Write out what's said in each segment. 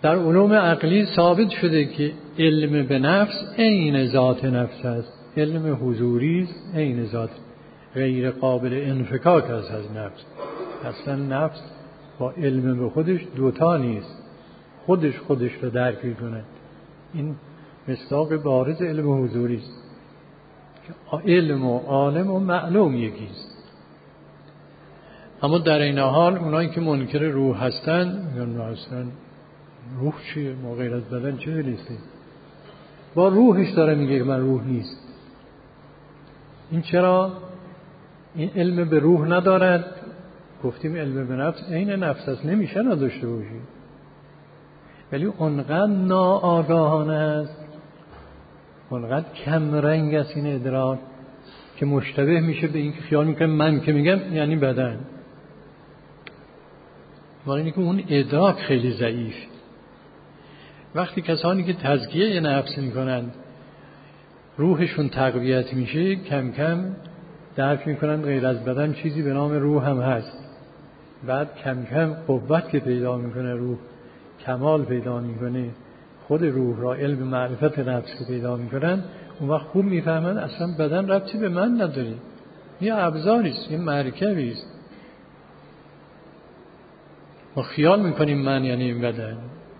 در علوم عقلی ثابت شده که علم به نفس عین ذات نفس است. علم حضوری است، عین ذات، غیر قابل انفکاک است از نفس. اصلا نفس با علم به خودش دوتا نیست، خودش رو درک می‌کنه. این مصداق بارز علم حضوری است که علم و عالم و معلوم یکیست. اما در این حال اونایی که منکر روح هستن میگن اصلا روح چیه؟ ما غیر از بدن چه نیستیم؟ با روحش داره میگه که من روح نیست. این چرا؟ این علم به روح ندارد. گفتیم علم به نفس عین نفس است، نمیشه نداشته باشی، ولی اونقدر ناآگاهانه است، اونقدر کم رنگ است این ادراک که مشتبه میشه به این که خیال میکنه من که میگم یعنی بدن، ولی اینکه اون ادراک خیلی ضعیف. وقتی کسانی که تزکیه نفس میکنند روحشون تقویت میشه، کم کم درک میکنند غیر از بدن چیزی به نام روح هم هست. بعد کم کم قوت که پیدا میکنه روح، کمال پیدا میکنه، خود روح را علم معرفت نفس که پیدا میکنن، اون وقت خوب میفهمند اصلا بدن ربطی به من نداره، یه ابزاریست، یه مرکبیست. ما خیال میکنیم من یعنی این بدن.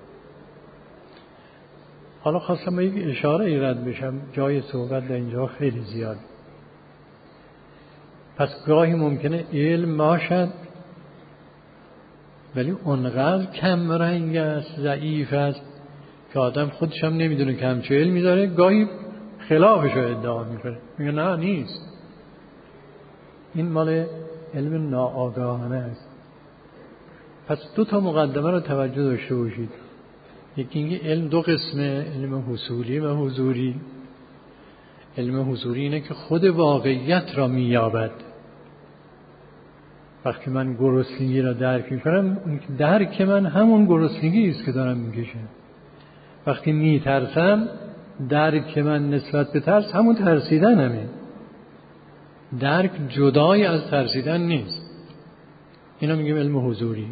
حالا خواستم به یک اشاره ایراد بشم، جای صحبت در اینجا خیلی زیاد. پس گاهی ممکنه علم باشد ولی اونقدر کم رنگ است، ضعیف است که آدم خودش هم نمیدونه که همچه علمی داره، گاهی خلافش رو ادعا میکنه، میگه نه نیست. این مال علم ناآگاهانه است. پس دو تا مقدمه رو توجه داشته باشید. یکی اینکه علم دو قسمه، علم حصولی و حضوری. علم حضوری اینه که خود واقعیت را مییابد. وقتی من گرسنگی را درک میکنم، اون درک من همون گرسنگی است که دارم میکشم. وقتی میترسم، درک من نسبت به ترس همون ترسیدنمه. درک جدای از ترسیدن نیست. اینا میگیم علم حضوری.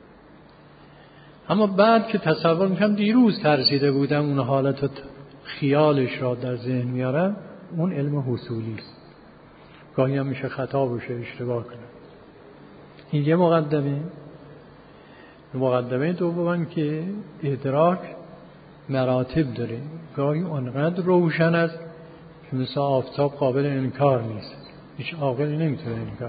اما بعد که تصور میکنم دیروز ترسیده بودم، اون حالت خیالش را در ذهن میارم، اون علم حصولی است. گاهی هم میشه خطا باشه، اشتباه کنم. این یه مقدمه. مقدمه دوم که ادراک مراتب داره. گاهی اونقدر روشن است که مثل آفتاب قابل انکار نیست، هیچ عاقلی نمیتونه انکار.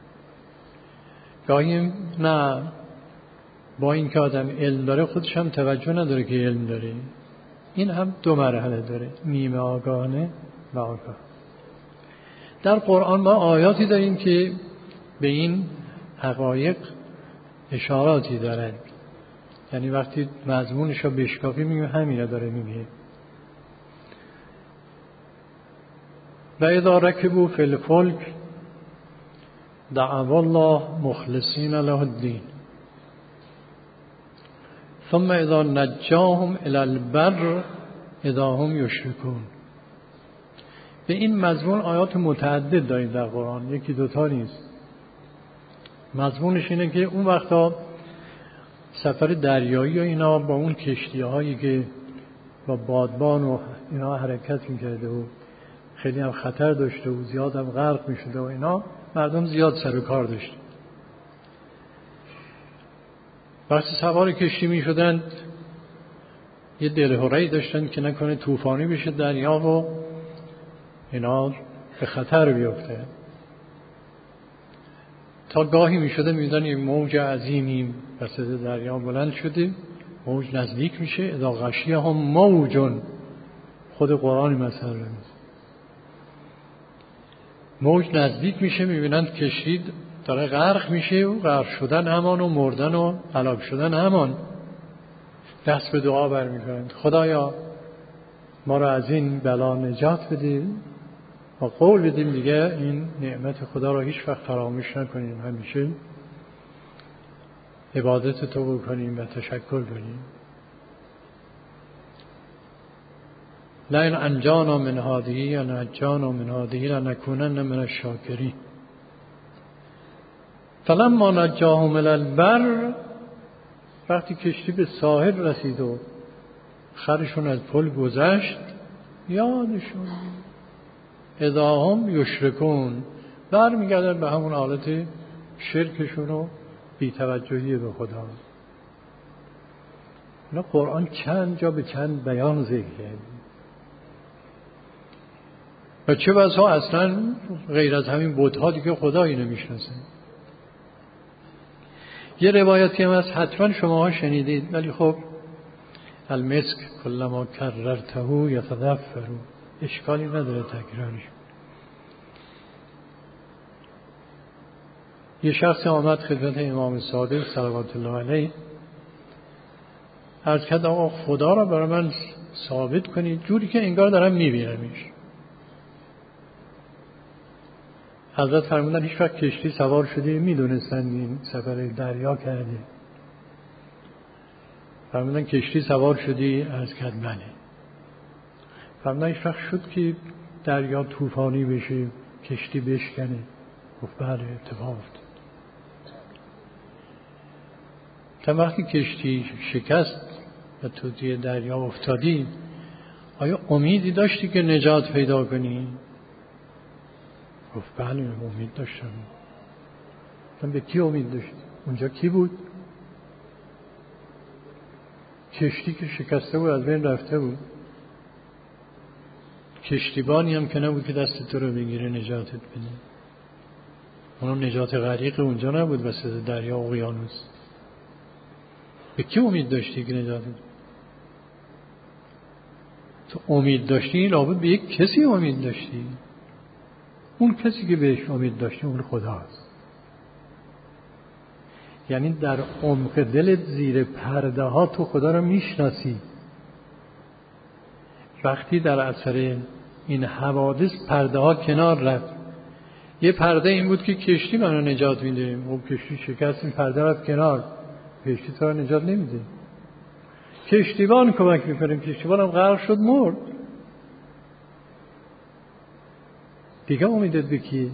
گاهی نه، با این که آدم علم داره خودش هم توجه نداره که علم داره. این هم دو مرحله داره، نیمه آگاهانه و آگاه. در قرآن ما آیاتی داریم که به این حقایق اشاراتی دارند. یعنی وقتی مضمونش رو بشکافی میگه همینه داره میگه. و اذا رکبوا فی الفلک دعوا الله مخلصین له الدین ثم اذا نجاهم الی البر اذا هم یشرکون. به این مضمون آیات متعدد داریم در قرآن، یکی دوتا نیست. مضمونش اینه که اون وقتا سفر دریایی و اینا با اون کشتی‌هایی که با بادبان و اینا حرکت می‌کرده و خیلی هم خطر داشته و زیاد هم غرق می‌شده و اینا، مردم زیاد سر و کار داشتن. وقتی سوار کشتی می‌شدند یه دلهره‌ای داشتن که نکنه طوفانی بشه دریا و اینا به خطر بیفته. تا گاهی می‌شده می‌دن یک موج عظیمی وسط دریا بلند شده، موج نزدیک میشه، اذا غشیهم موجون، خود قرآن مثلا میزنه. موج نزدیک میشه، میبینند کشتی داره غرق میشه و غرق شدن همان و مردن و هلاک شدن همان. دست به دعا برمی‌کنند، خدایا ما را از این بلا نجات بده و قول بدیم دیگه این نعمت خدا را هیچ وقت فراموش نکنیم، همیشه عبادت تو بکنیم و تشکر کنیم. لئن انجانا من هذه یا نجانا من هذه لنکونن من الشاکرین. فلما نجاهم الی البر وقتی کشتی به ساحل رسید و خرشون از پل گذشت، یادشون اذا هم یشرکون، برمیگردن به همون حالت شرکشون و بی‌توجهی به خدا. اینا قرآن چند جا به چند بیان ذکر کرده و چه بسا اصلا غیر از همین بت‌ها دیگه خدایی نمیشناسه. یه روایتی هم هست حتما شماها شنیدید، ولی خب المسک کلما کررته یتدفر، اشکالی نداره تکرارش. یه شخص آمد خدمت امام صادق صلوات الله علیه، عرض کرد آقا خدا را برای من ثابت کنید جوری که انگار دارم میبینمش. حضرت فرمودن هیچ وقت کشتی سوار شدی میدونستن این سفر دریا کرده؟ فرمودن کشتی سوار شدی؟ عرض کرد بله. فرمودن هیچ وقت شد که دریا طوفانی بشه کشتی بشکنه؟ گفت بله اتفاق افتاد. تا وقتی کشتی شکست و تو توی دریا افتادی آیا امیدی داشتی که نجات پیدا کنی؟ گفت بله امید داشتم. من به کی امید داشتی؟ اونجا کی بود؟ کشتی که شکسته بود از بین رفته بود، کشتیبانی هم که نبود که دست تو رو بگیره نجاتت بده. اونم نجات غریق اونجا نبود وسط دریا و اقیانوس. به کی امید داشتی که نجاتت بده؟ تو امید داشتی لابد به یک کسی امید داشتی. اون کسی که بهش امید داشتی اون خداست. یعنی در عمق دلت زیر پرده ها تو خدا رو میشناسی. وقتی در اثر این حوادث پرده ها کنار رفت، یه پرده این بود که کشتی منو نجات میده، اون کشتی شکست، این پرده رفت کنار، کشتی تو رو نجات نمیده. کشتیبان کمک میکنیم، کشتیبان هم غرق شد مرد. دیگه امیدت به کی؟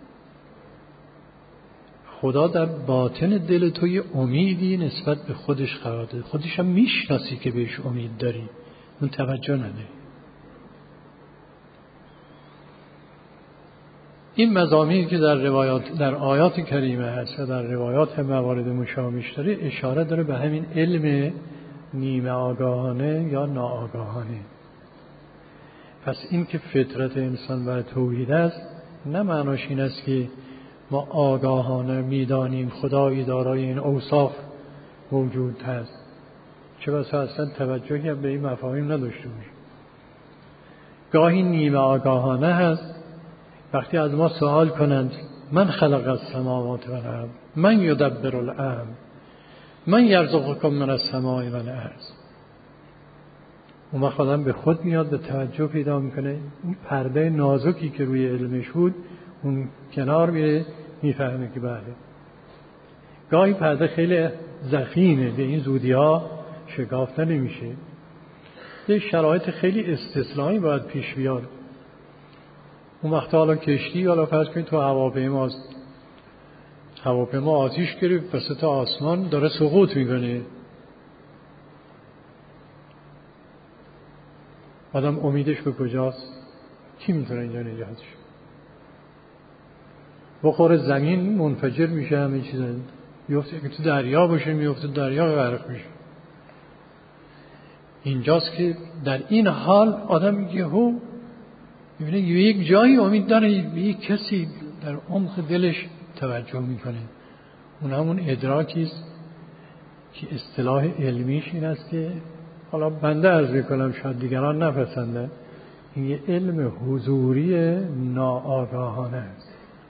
خدا در باطن دل تو یه امیدی نسبت به خودش قرار داده، خودش هم میشناسی که بهش امید داری، اون توجه نداری. این مضامینی که در روایات در آیات کریمه هست و در روایات موارد مشابهش داره اشاره داره به همین علم نیمه آگاهانه یا ناآگاهانه. پس این که فطرت انسان بر توحید است نه معناش این است که ما آگاهانه میدانیم خدایی دارای این اوصاف موجود هست، چه بسا اصلا توجهی هم به این مفاهیم نداشته باشیم. گاهی نیمه آگاهانه هست وقتی از ما سوال کنند من خلق السماوات و الارض من یدبر الامر من یرزقکم من السماء و الارض. اون وقت آدم به خود میاد، به توجه پیدا میکنه، اون پرده نازکی که روی علمش بود اون کنار میره، میفهمه که بله. گاهی پرده خیلی ضخیمه، به این زودی ها شکافته نمیشه. یه شرایط خیلی استثنایی باید پیش بیاد. اون وقت حالا کشتی حالا فرض کنید تو هواپیما آتیش گرفت وسط آسمان داره سقوط میکنه، آدم امیدش به کجاست؟ کی میتونه اینجا نجاتش؟ بخوره زمین منفجر میشه، همه چیز میفته. اگه تو دریا باشه میفته دریا غرق میشه. اینجاست که در این حال آدم یهو میبینه یک جایی امید داره، به یک کسی در عمق دلش توجه میکنه. اون همون ادراکی است که اصطلاح علمیش این است که حالا بنده عرض میکنم شاید دیگران نپسنده، این یه علم حضوری ناآگاهانه است.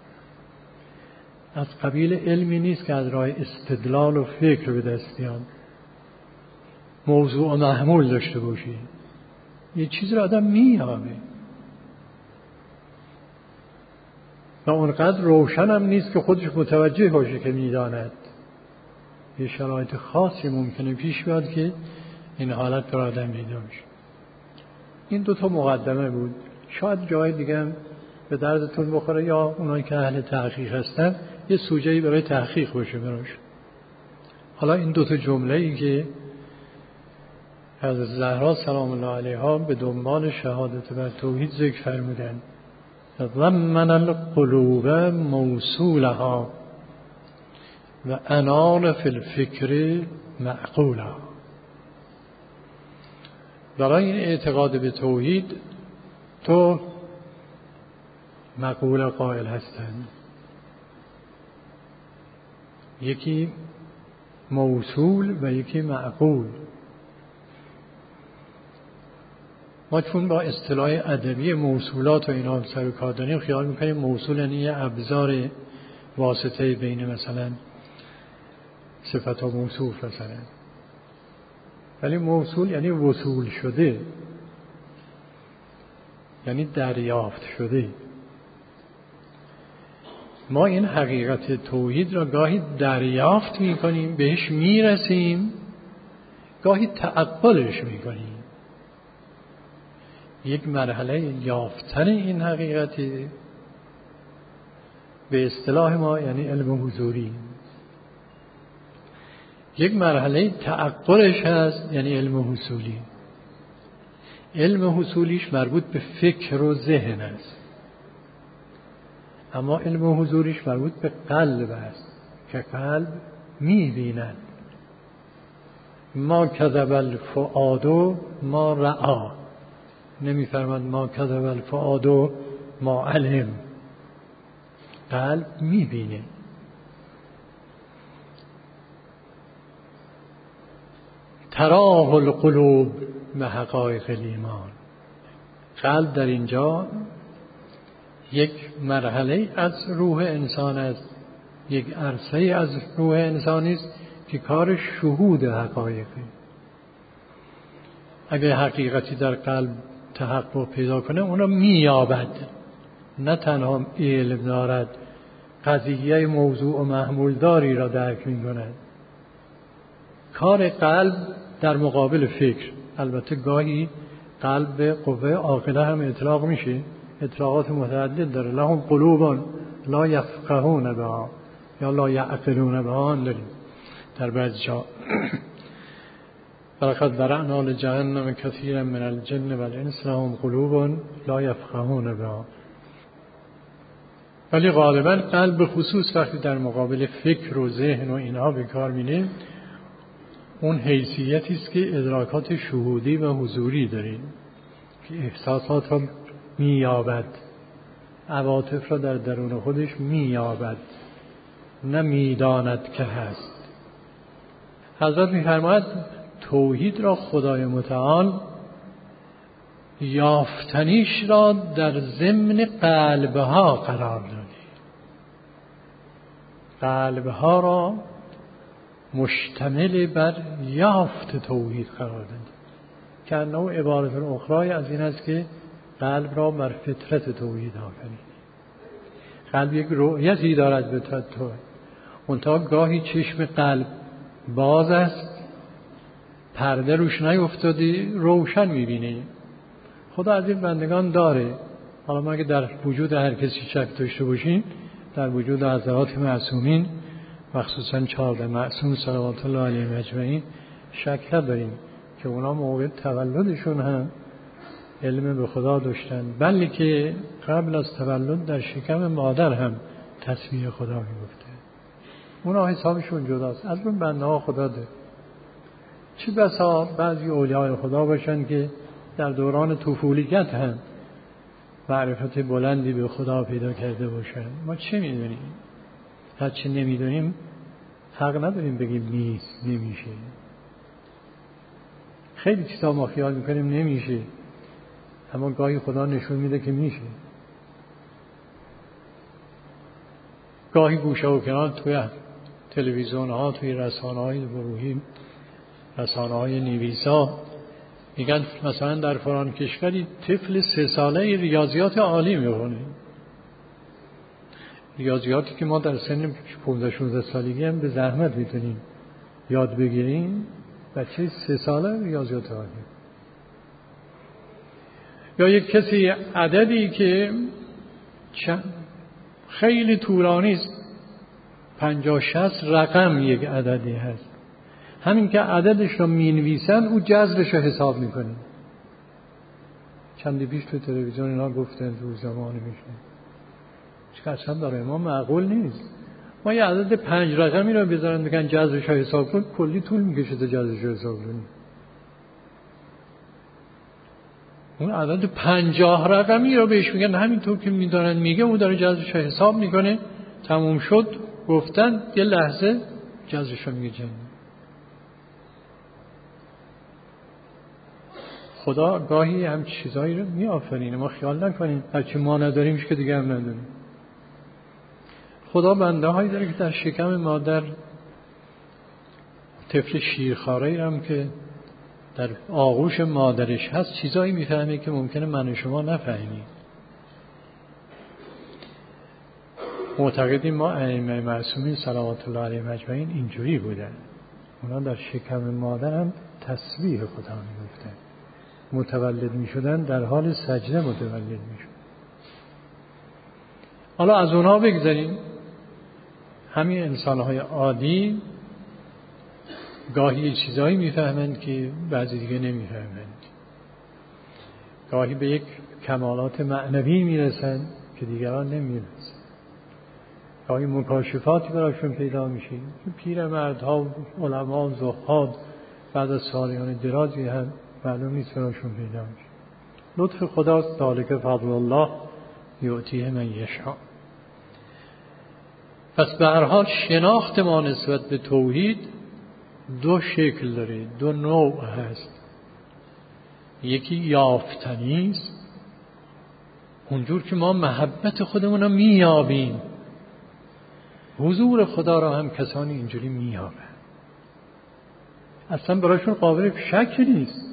از قبیل علمی نیست که از راه استدلال و فکر به دست بیاد، موضوع و محمول داشته باشی. یه چیز رو آدم میابه و اونقدر روشن هم نیست که خودش متوجه باشه که میداند. یه شرایط خاصی ممکنه پیش بیاد که این حالت را آدم دیده باشه. این دو تا مقدمه بود. شاید جای دیگه هم به دردتون بخوره یا اونایی که اهل تحقیق هستن یه سوژه‌ای برای تحقیق باشه براش. حالا این دوتا جمله ای که حضرت زهرا سلام الله علیها به دنبال شهادت بر توحید ذکر فرمودند ضمن القلوب موصولها و انار فی الفکر معقولا. برای این اعتقاد به توحید تو مقوله قائل هستند، یکی موصول و یکی معقول. ما چون با اصطلاح ادبی موصولات و اینا سر و کار داریم خیال میکنیم موصول یعنی یه ابزار واسطه بین مثلا صفت و موصوف مثلا، ولی موصول یعنی وصول شده، یعنی دریافت شده. ما این حقیقت توحید را گاهی دریافت میکنیم، بهش میرسیم، گاهی تعقلش میکنیم. یک مرحله یافتن این حقیقتی به اصطلاح ما یعنی علم حضوری، یک مرحله تعقلش هست یعنی علم حصولی. علم حصولیش مربوط به فکر و ذهن است، اما علم حضوریش مربوط به قلب است که قلب می‌بیند. ما کذب الفؤاد ما رأى، نمی‌فرماد ما کذب الفؤاد ما علم. قلب می‌بینه. تراه القلوب به حقایق الایمان. قلب در اینجا یک مرحله از روح انسان است، یک عرصه از روح انسانی است که کار شهود حقایقی. اگه حقیقتی در قلب تحقق پیدا کنه اونو مییابد، نه تنها علم دارد، قضیه موضوع و محمول داری را درک میکند. کار قلب در مقابل فکر، البته گاهی قلب به قوه عاقله هم اطلاق میشه، اطلاقات متعدد داره. لهم قلوب لا یفقهون بها یا لا یعقلون بها داریم در بعض جا. ولقد ذرأنا لجهنم کثیرا من الجن والانس لهم قلوب لا یفقهون بها. ولی غالبا قلب به خصوص وقتی در مقابل فکر و ذهن و اینها به کار می‌بریم، اون حیثیتی است که ادراکات شهودی و حضوری داریم که احساسات را می‌یابد، عواطف را در درون خودش می‌یابد، نه می‌داند که هست. حضرت می‌فرماید توحید را خدای متعال یافتنیش را در ضمن قلبها قرار داده. قلبها را مشتمل بر یافت توحید قرار داده، که نوع عبارت اخرای از این است که قلب را بر فطرت توحید آفرید. قلب یک رؤیتی دارد به تو، منتها گاهی چشم قلب باز است، پرده روش نیفتادی، روشن میبینی. خدا از این بندگان داره. حالا ما اگه در وجود هر کسی شک داشته باشیم، در وجود حضرات معصومین مخصوصا 14 معصوم صلوات الله علیهم اجمعین شک نداریم که اونا موقع تولدشون هم علم به خدا داشتن، بلکه که قبل از تولد در شکم مادر هم تسبیح خدا میگفته. اونا حسابشون جداست، از اون بنده ها خدا ده. چه بسا بعضی اولیاء خدا باشن که در دوران طفولیت هم معرفت بلندی به خدا پیدا کرده باشن. ما چه میدونیم؟ هر چه نمیدونیم حق نداریم بگیم نیست، نمیشه. خیلی چیزا ما خیال میکنیم نمیشه، اما گاهی خدا نشون میده که میشه. گاهی گوشه و کنار توی تلویزیون ها، توی رسانه های گروهی، رسانه های نویسا میگن مثلا در فلان کشوری طفل 3 ساله ریاضیات عالی میخونه. ریاضیاتی که ما در سن 15-16 سالگی هم به زحمت میتونیم یاد بگیریم، بچه 3 ساله ریاضیات عالی. یا یک کسی عددی که خیلی طولانی است، 50-60 رقم یک عددی هست، همین که عددش رو می‌نویسن او جذرش رو حساب میکنه. چندی پیش تو تلویزیون اینا گفتن تو زمان میشه چه اصلا برای ما معقول نیست. ما یه عدد 5 رقمی رو بذارن بگن جذرش رو حساب کن، کلی طول میکشه تا جذرش رو حساب کنی. اون عدد 50 رقمی رو بهش میگن همینطور که میدارن میگه او داره جذرش رو حساب میکنه. تموم شد گفتن یه لحظه جذرش رو میگه. خدا گاهی هم چیزایی رو میآفرینه، ما خیال نکنیم هرچی ما نداریمش که دیگه هم نداریم. خدا بنده هایی داره که در شکم مادر طفل شیرخواره‌ای هم که در آغوش مادرش هست چیزایی میفهمه که ممکنه من و شما نفهمیم. معتقدیم ما ائمه معصومین صلوات الله علیهم اجمعین اینجوری بودن. اونا در شکم مادر هم تسبیح خدا میگفتن، متولد میشدن در حال سجده متولد میشدن. حالا از اونها بگذاریم. همین انسانهای عادی گاهی چیزایی میفهمند که بعضی دیگه نمیفهمند. گاهی به یک کمالات معنوی میرسند که دیگران نمیرسند. گاهی مکاشفاتی براشون پیدا میشه. پیرمردها، علما، زهاد بعد از سالیان درازی هم معلوم نیست براشون پیدا میشه. لطف خداست، ذالک فضل الله یؤتیه من یشاء. پس به هر حال شناخت ما نسبت به توحید دو شکل داره، دو نوع هست. یکی یافتنی است، اونجور که ما محبت خودمون رو میابیم. حضور خدا را هم کسانی اینجوری میابن، اصلا برایشون قابل شک نیست.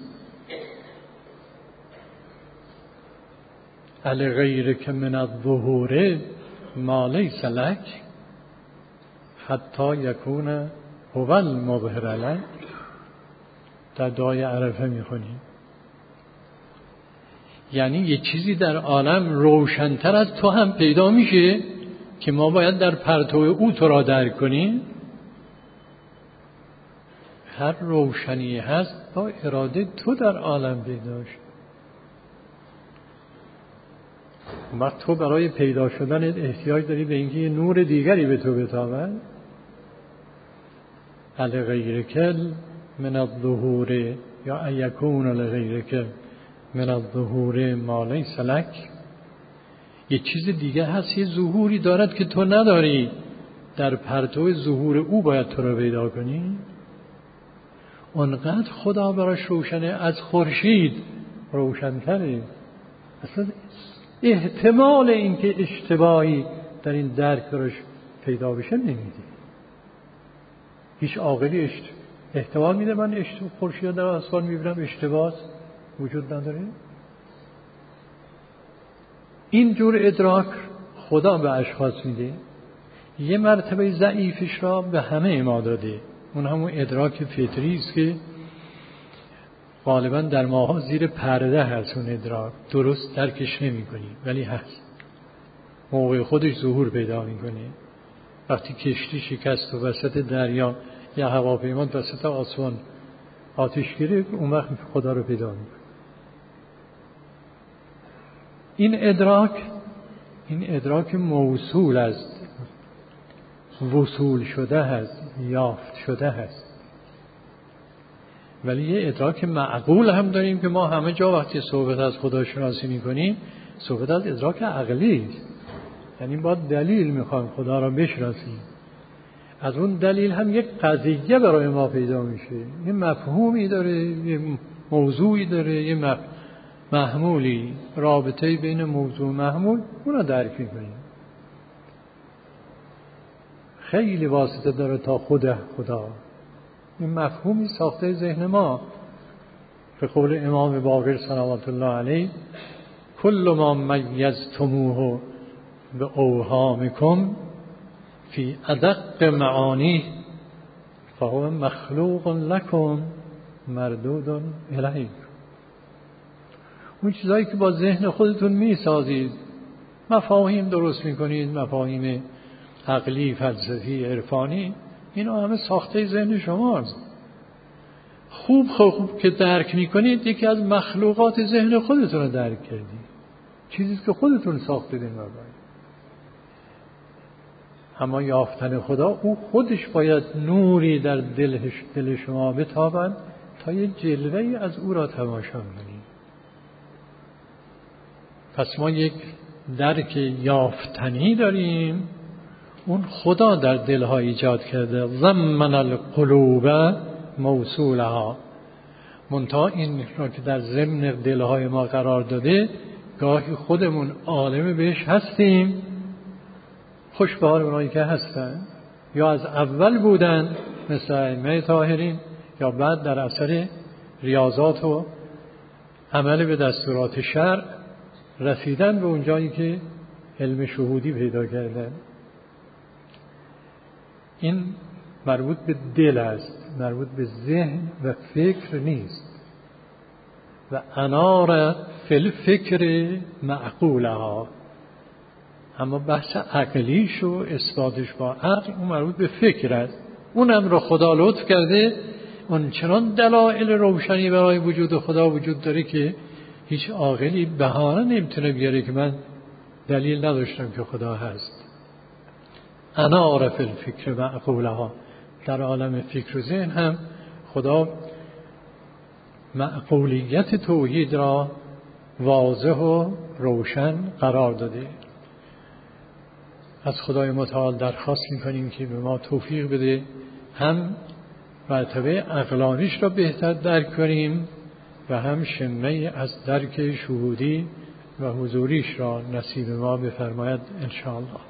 علی غیرک من الظهور ما لیس لک حتی یکون هو المظهر لک. در دعای عرفه میخونیم، یعنی یه چیزی در عالم روشن‌تر از تو هم پیدا میشه که ما باید در پرتو او تو را درک کنیم. هر روشنی هست با اراده تو در عالم پیدا شد. وقت تو برای پیدا شدن احتیاج داری به اینکه یه نور دیگری به تو بتابد. علی غیرک من الظهور یا ایکون لغیرک من الظهور ما لیس لک. یه چیز دیگه هست، یه ظهوری دارد که تو نداری، در پرتو ظهور او باید تو رو پیدا کنی. اونقدر خدا براش روشنه، از خورشید روشن‌تره. اصلا احتمال اینکه اشتباهی در این درک براش پیدا بشه نمیده. هیچ عاقلی احتمال میده من خورشید در آسمان میبینم اشتباه وجود نداره؟ این جور ادراک خدا به اشخاص میده، یه مرتبه ضعیفش را به همه ما داده. اون همون ادراک فطری است که غالبا در ماها زیر پرده هست. اون ادراک درست درکش نمی کنی ولی هست، موقع خودش ظهور پیدا میکنه. وقتی کشتی شکست و وسط دریا یا هواپیما وسط آسمان آتش گرفت، اون وقت خدا رو پیدا میکنه. این ادراک موصول است، وصول شده هست، یافت شده هست. ولی یه ادراک معقول هم داریم که ما همه جا وقتی صحبت از خدا شناسی میکنیم صحبت از ادراک عقلی است. یعنی با دلیل میخوایم خدا را بشناسیم. از اون دلیل هم یک قضیه برای ما پیدا میشه، یه مفهومی داره، یه موضوعی داره، یه محمولی، رابطه بین موضوع و محمول، اون رو درک میکنیم. خیلی واسطه داره تا خود خدا. این مفهومی ساخته ذهن ما. به قول امام باقر صلوات الله علیه کل ما میزتموه به اوهامکم فی ادق معانی فهو مخلوق لکم مردود الیه. اون چیزایی که با ذهن خودتون میسازید، مفاهیم درست میکنید، مفاهیم عقلی، فلسفی، عرفانی، اینا همه ساخته ذهن شماست. خوب که درک میکنید یکی از مخلوقات ذهن خودتون رو درک کردید، چیزی که خودتون ساختید. اما یافتن خدا او خودش باید نوری در دل شما بتابد تا یه جلوه‌ای از او را تماشا کنید. پس ما یک درک یافتنی داریم، اون خدا در دلها ایجاد کرده. ضمن القلوب موصولها، منتها این را که در ضمن دلهای ما قرار داده، گاهی خودمون عالم بهش هستیم، خوش به حال اونایی که هستن یا از اول بودن مثل ائمه طاهرین، یا بعد در اثر ریاضات و عمل به دستورات شرع رسیدن به اون جایی که علم شهودی پیدا کردن. این مربوط به دل است، مربوط به ذهن و فکر نیست. و انار فی الفکر معقولها، اما بحث عقلیش و اثباتش با عقل اون مربوط به فکر است. اونم رو خدا لطف کرده، اون چنان دلایل روشنی برای وجود خدا وجود داره که هیچ عاقلی بهانه نمیتونه بیاره که من دلیل نداشتم که خدا هست. انار فی الفکر معقولها، در عالم فکر و ذهن هم خدا معقولیت توحید را واضح و روشن قرار داده. از خدای متعال درخواست میکنیم که به ما توفیق بده هم مرتبه عقلانیش را بهتر درک کنیم و هم شمه از درک شهودی و حضوریش را نصیب ما بفرماید انشاءالله.